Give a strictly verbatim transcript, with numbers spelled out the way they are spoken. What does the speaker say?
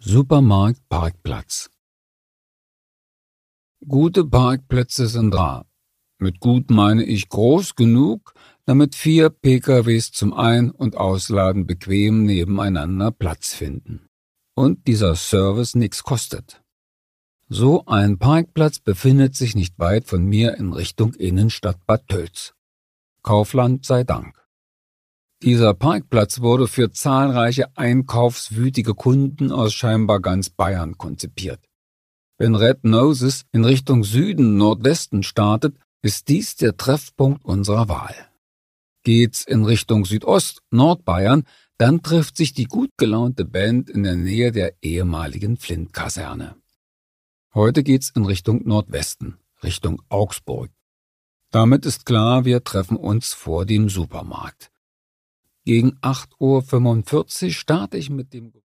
Supermarktparkplatz. Gute Parkplätze sind rar. Mit gut meine ich groß genug, damit vier P K Ws zum Ein- und Ausladen bequem nebeneinander Platz finden. Und dieser Service nichts kostet. So ein Parkplatz befindet sich nicht weit von mir in Richtung Innenstadt Bad Tölz. Kaufland sei Dank. Dieser Parkplatz wurde für zahlreiche einkaufswütige Kunden aus scheinbar ganz Bayern konzipiert. Wenn Red Noses in Richtung Süden-Nordwesten startet, ist dies der Treffpunkt unserer Wahl. Geht's in Richtung Südost-Nordbayern, dann trifft sich die gut gelaunte Band in der Nähe der ehemaligen Flint-Kaserne. Heute geht's in Richtung Nordwesten, Richtung Augsburg. Damit ist klar, wir treffen uns vor dem Supermarkt. Gegen acht Uhr fünfundvierzig starte ich mit dem